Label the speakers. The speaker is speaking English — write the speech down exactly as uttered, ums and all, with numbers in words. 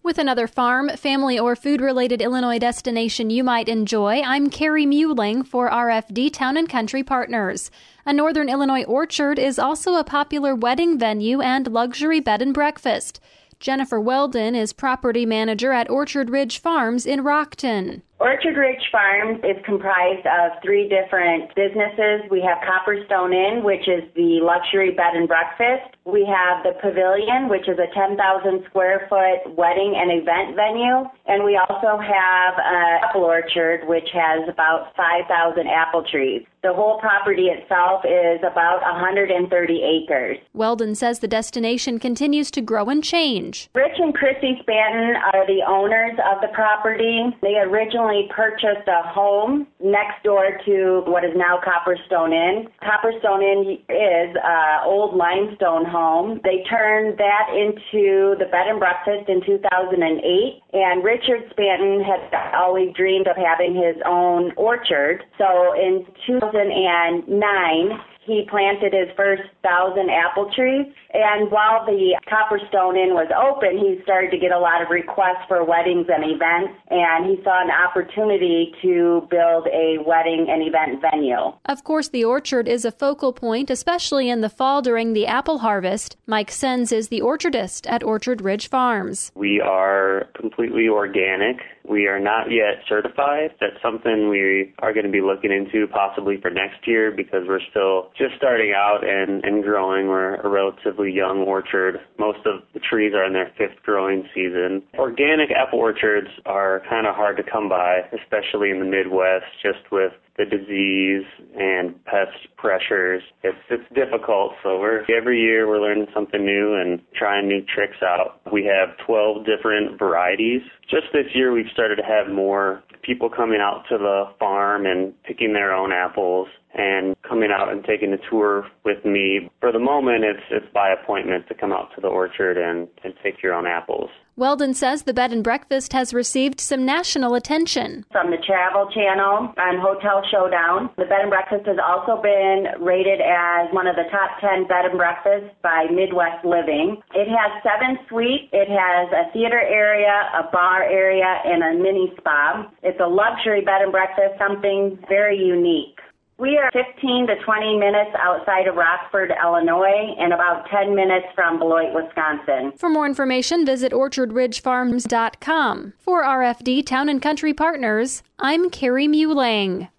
Speaker 1: With another farm, family, or food-related Illinois destination you might enjoy, I'm Carrie Muehling for R F D Town and Country Partners. A Northern Illinois orchard is also a popular wedding venue and luxury bed and breakfast. Jennifer Weldon is property manager at Orchard Ridge Farms in Rockton.
Speaker 2: Orchard Ridge Farms is comprised of three different businesses. We have Copperstone Inn, which is the luxury bed and breakfast. We have the Pavilion, which is a ten thousand square foot wedding and event venue. And we also have an apple orchard, which has about five thousand apple trees. The whole property itself is about one hundred thirty acres.
Speaker 1: Weldon says the destination continues to grow and change.
Speaker 2: Rich and Chrissy Spanton are the owners of the property. They originally purchased a home next door to what is now Copperstone Inn. Copperstone Inn is an old limestone home. They turned that into the bed and breakfast in two thousand eight, and Richard Spanton had always dreamed of having his own orchard. So in two thousand nine, he planted his first thousand apple trees, and while the Copperstone Inn was open, he started to get a lot of requests for weddings and events, and he saw an opportunity to build a wedding and event venue.
Speaker 1: Of course, the orchard is a focal point, especially in the fall during the apple harvest. Mike Sens is the orchardist at Orchard Ridge Farms.
Speaker 3: We are completely organic. We are not yet certified. That's something we are going to be looking into possibly for next year because we're still just starting out and, and growing. We're a relatively young orchard. Most of the trees are in their fifth growing season. Organic apple orchards are kind of hard to come by, especially in the Midwest, just with the disease and pest pressures. It's it's difficult, so we're every year we're learning something new and trying new tricks out. We have twelve different varieties. Just this year we've started to have more people coming out to the farm and picking their own apples and coming out and taking a tour with me. For the moment, it's it's by appointment to come out to the orchard and, and take your own apples.
Speaker 1: Weldon says the bed and breakfast has received some national attention.
Speaker 2: From the Travel Channel and Hotel Showdown, the bed and breakfast has also been rated as one of the top ten bed and breakfasts by Midwest Living. It has seven suites. It has a theater area, a bar area, and a mini spa. It's a luxury bed and breakfast, something very unique. We are fifteen to twenty minutes outside of Rockford, Illinois, and about ten minutes from Beloit, Wisconsin.
Speaker 1: For more information, visit orchard ridge farms dot com. For R F D Town and Country Partners, I'm Carrie Muehling.